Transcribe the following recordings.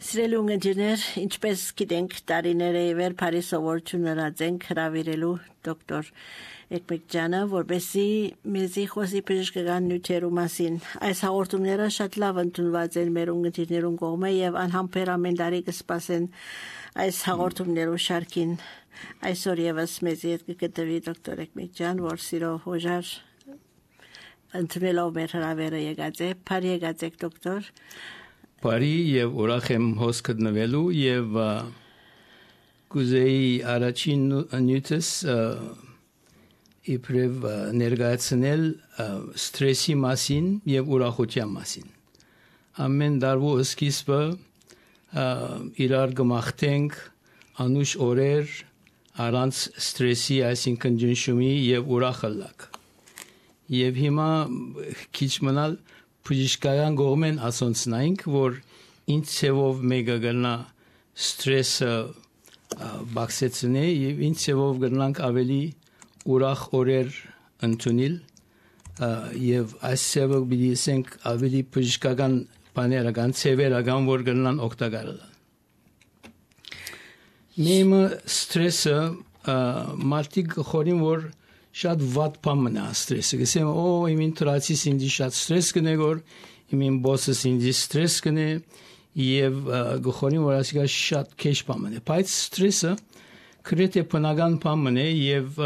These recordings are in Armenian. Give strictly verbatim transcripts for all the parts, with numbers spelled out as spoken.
Սիրելի ունգընտիրներ, ինչպես գիտենք, տարիներ է ևեր Փարի սովորություն հրացենք հրավիրելու դոկտոր Էկմեկջյանը, որպեսզի մեզի խոսի բժշկական նյութերու մասին։ Այս հաղորդումները շատ լավ ընդունված են մեր ունգընտիրներուն կողմէ եւ անհամբեր ամեն տարի կսպասեն այս հաղորդումներու շարքին։ Այսօր եւս մեզի հետ կգտնվի դոկտոր Էկմեկջյան, որ սիրով հոժար ընդունելով մեր հրավերը եկած է։ Փարի եկած եք դոկտոր։ Բարի եւ ուրախ եմ հոս գտնվելու եւ կուզեի առաջին նյութս իբրև ներկայացնել ստրեսի մասին եւ ուրախության մասին։ Ամեն դարվու սկիզբը իրար կմաղթենք անուշ օրեր առանց ստրեսի, այսինքն ջնշումի եւ ուրախալակ։ Եվ հիմա քիչ մնալ բժշկական կողմեն ասոնցնայինք, որ ինչ ցևով մեկը գնա ստրեսը բացեցնե եւ ինչ ցևով գնանք ավելի ուրախ օրեր ընդունել եւ այս ցևը բիդիսենք ավելի բժշկական բաներական ցևերական որ գնան օգտակարել։ Նույն ստրեսը մարդիկ խորին որ շատ վատ բան է ստրեսը։ Գսեմ, օ, իմ ինտրացիս ինձ շատ ստրես կնե գոր, իմ բոսս ինձ ստրես կնե եւ գխորին որ ասիկա շատ քեշ բան է։ Բայց ստրեսը քրեթե բնական բան է եւ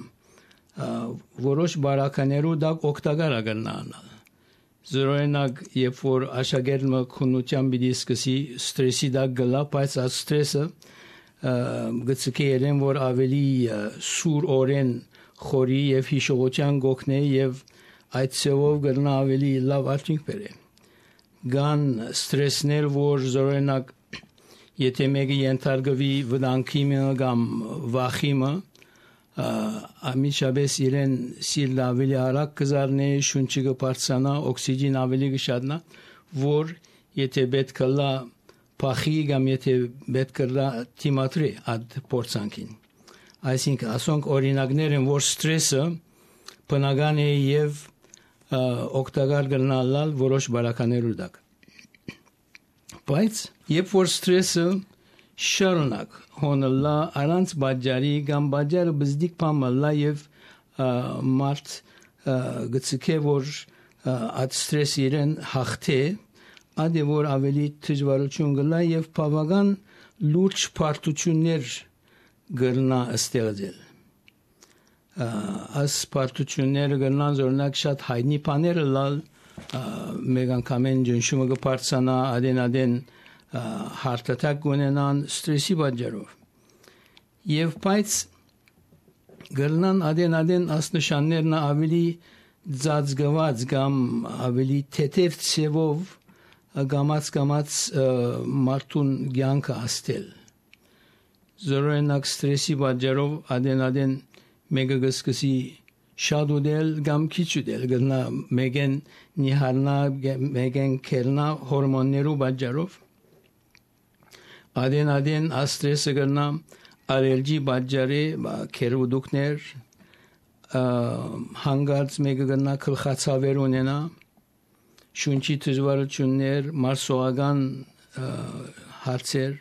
որոշ բարականերու դա օգտակար ագնանալ։ Զորօրինակ երբ որ աշակերտը քննության բիդի սկսի ստրեսի դա գլա, բայց այս ստրեսը գծկերեն որ ավելի սուր օրեն խորի եւ հիշողության գոքնե եւ այդ ցեվով գտնա ավելի լավ արդյունք բերե։ Գան ստրեսներ որ զորօրինակ եթե մեկը ենթարկվի վտանգի կամ վախի մը ամիջապես իրեն սիրտ ավելի արագ կզառնե, շունչը կբարձրանա, օքսիգեն ավելի կշատնա, որ եթե պետք է լա փախի կամ եթե պետք է լա թիմատրի այդ փորձանքին։ Այսինքն ասոնք օրինակներ են որ ստրեսը բնական է եւ օգտակար կլինալ որոշ բարականերու դակ։ Բայց երբ որ ստրեսը շարունակ հոնլա առանց բաժարի կամ բաժարը բզդիկ փամլա եւ մարդ գծկե որ այդ ստրեսը իրեն հաղթե ադե որ ավելի դժվարություն գլա եւ բավական լուրջ բարդություններ գտնա ստեղծել։ Այս բարդությունները գտնան զորնակ շատ հայտնի բաներ լալ մեկ անգամ են ջնշումը կբարձրանա ադեն-ադեն հարտատակ կունենան ստրեսի պատճառով։ Եվ բայց գտնան ադեն-ադեն այս նշաններն ավելի ծածկված կամ ավելի թեթև ցևով գամած-գամած մարդուն կյանքը աստել։ Զորօրինակ ստրեսի պատճառով ադեն-ադեն մեկը կսկսի շատ ուդել կամ քիչ ուդել գտնա մեկեն նիհարնա մեկեն կերնա հորմոններու պատճառով ադեն-ադեն ստրեսը գտնա ալերգի պատճառի քերուդուկներ հանգարց մեկը գտնա գլխացավեր ունենա շունչի դժվարություններ մարսողական հարցեր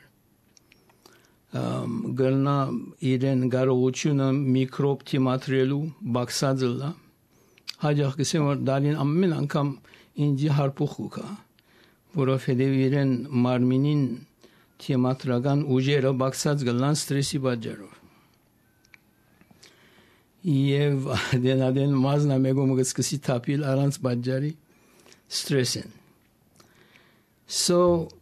գտնա իրեն կարողությունը միկրոբ թիմատրելու բացածլա հաջող կսեմ որ դալին ամեն անգամ ինձի հարփուխու կա որովհետև իրեն մարմինին թիմատրական ուժերը բացած գլան ստրեսի պատճառով եւ դենադեն մազնա մեգոմ գսկսի թափիլ առանց պատճառի ստրեսեն so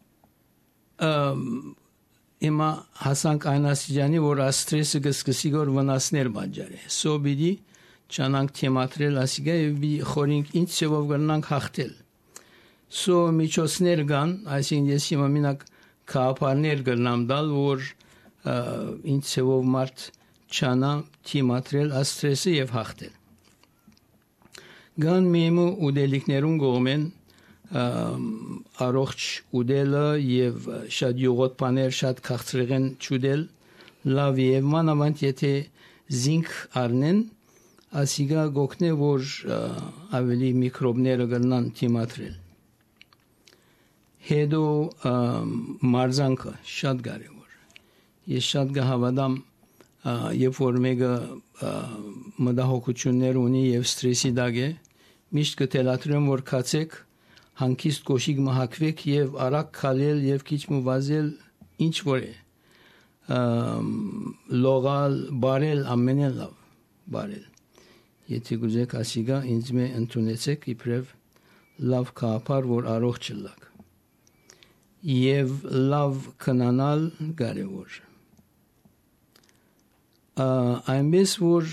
um Իմա հասանք այն աստիճանի, որ ստրեսը կսկսի գոր վնասներ պատճառի։ So բիդի չանանք թեմատրել ասիգա եւ բի խորինք ինչ ծավով գնանք հաղթել։ So միջոցներ կան, այսինքն ես հիմա մենակ կապարներ գնամ դալ, որ ինչ ծավով մարդ չանա թեմատրել ստրեսը եւ հաղթել։ Կան մեմու ուդելիքներուն կողմեն առողջ ուդելը եւ շատ յուղոտ բաներ շատ քաղցրեղեն ճուդել լավ եւ մանավանդ եթե զինք առնեն ասիգա գոքնե որ ավելի միկրոբները գնան թիմատրել Հետո մարզանքը շատ կարևոր։ Ես շատ կհավատամ, երբ որ մեկը մտահոգություններ ունի եւ ստրեսի դակ է, միշտ կթելադրեմ, որ կացեք հանգիստ կոշիկ մահակվեք եւ արագ քալել եւ քիչ մվազել ինչ որ է լողալ բարել ամենը լավ բարել եթե գուզեք ասիգա ինձ մե ընդունեցեք իբրև լավ կապար որ առողջ լակ եւ լավ կնանալ կարեւոր այնպես որ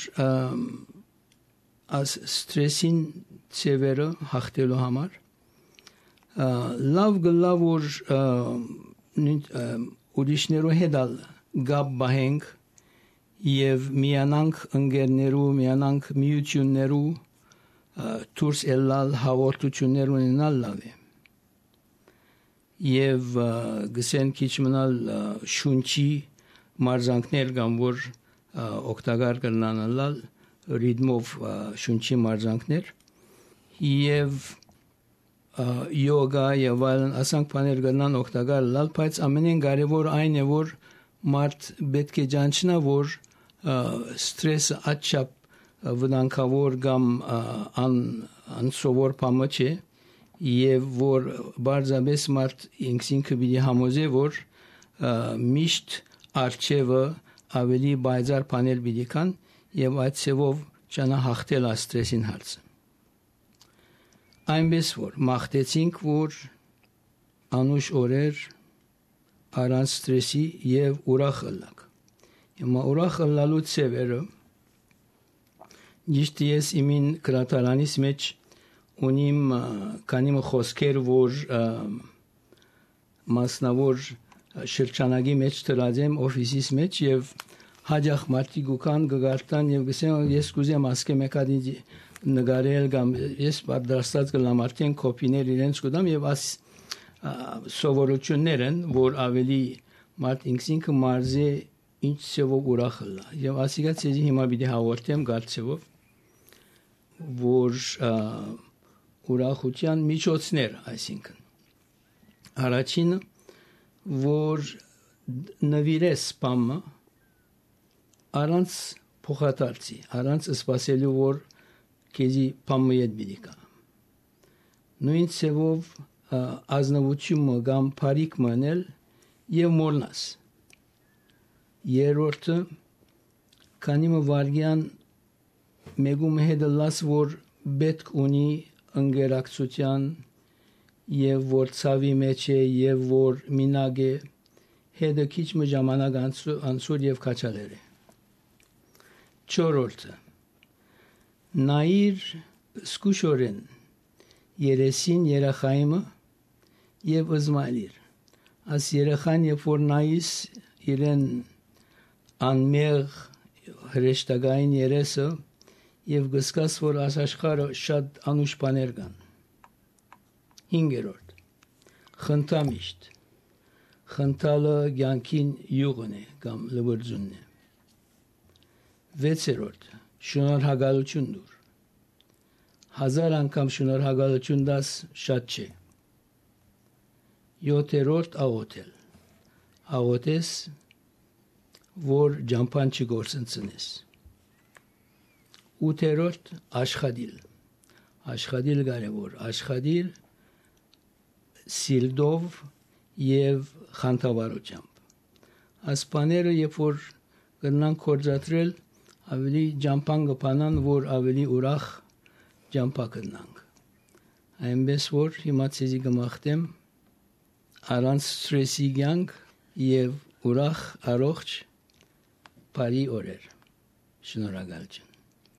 as stressին ծևերը հաղթելու համար լավ գլավ որ ուրիշներու հետ գապ բահենք եւ միանանք ընկերներու միանանք միություններու դուրս ելալ հաղորդություններ ունենալ լավ է եւ գսեն քիչ մնալ շունչի մարզանքներ կամ որ օգտակար կնանալ ռիթմով շունչի մարզանքներ եւ յոգա եւ այլն ասանք բաներ կնան օգտակար լալ բայց ամենեն կարեւոր այն է որ մարդ պետք է ճանչնա որ ստրեսը աչափ վտանգավոր կամ ան անսովոր բան չէ եւ որ բարձաբես մարդ ինքսինքը պիտի համոզե որ միշտ արժևը ավելի բայզար բաներ պիտի կան եւ այդ ծավով ճանա հաղթել ստրեսին հարցը այնպես որ մաղթեցինք որ անուշ օրեր առանց ստրեսի եւ ուրախ ըլլակ հիմա ուրախ ըլլալու ծևերը ճիշտ ես իմին կրատարանիս մեջ ունիմ կանիմ խոսքեր որ մասնավոր շրջանագի մեջ դրածեմ օֆիսիս մեջ եւ հաջախ մարդիկ ուքան գարտան եւ գսեն ես կուզեմ ասկե մեկադի նգարել կամ ես պատրաստած կլամ արդեն կոպիներ իրենց կդամ եւ աս սովորություններ են որ ավելի մարդ ինքսինքը մարզե ինչ ծավով ուրախ լա եւ ասիգա ցեզի հիմա պիտի հաղորդեմ գարցեվով որ ուրախության միջոցներ այսինքն առաջինը որ նվիրես բամը առանց փոխադարձի առանց սպասելու որ քեզի բամը իդ բիդիկա նույն ծավով ազնվությունը կամ բարիք մնել եւ մորնաս երրորդը քանիմը վարգյան մեգում հետլաս որ պետք ունի ընկերակցության եւ որ ցավի մեջ է եւ որ մինագ է հետը քիչ մը ժամանակ անցուր եւ քաչալեր է չորրորդը նայիր սկուշորեն երեսին երախայմը եւ զմայլիր աս երախան երբ որ նայիս իրեն անմեղ հրեշտակային երեսը եւ գսկաս որ աշխարհը շատ անուշ բաներ կան հինգերորդ խնդամիշտ խնդալը ցանկին յուղն է կամ լվրձունն է վեցերորդ շնորհակալություն դուր հազար անգամ շնորհակալություն դաս շատ չէ յոթերորդ աղոթել աղոթես որ ջամփան չգործընծնես ութերորդ աշխատիլ աշխատիլ կարևոր աշխատիլ սիլդով եւ խանդավառությամբ ասպաները երբ որ կնան կորզատրել ավելի ջամփան կփանան որ ավելի ուրախ ջամփա կնանք այնպես որ հիմա ցեզի կմախտեմ առանց ստրեսի կյանք եւ ուրախ առողջ բարի օրեր շնորհակալություն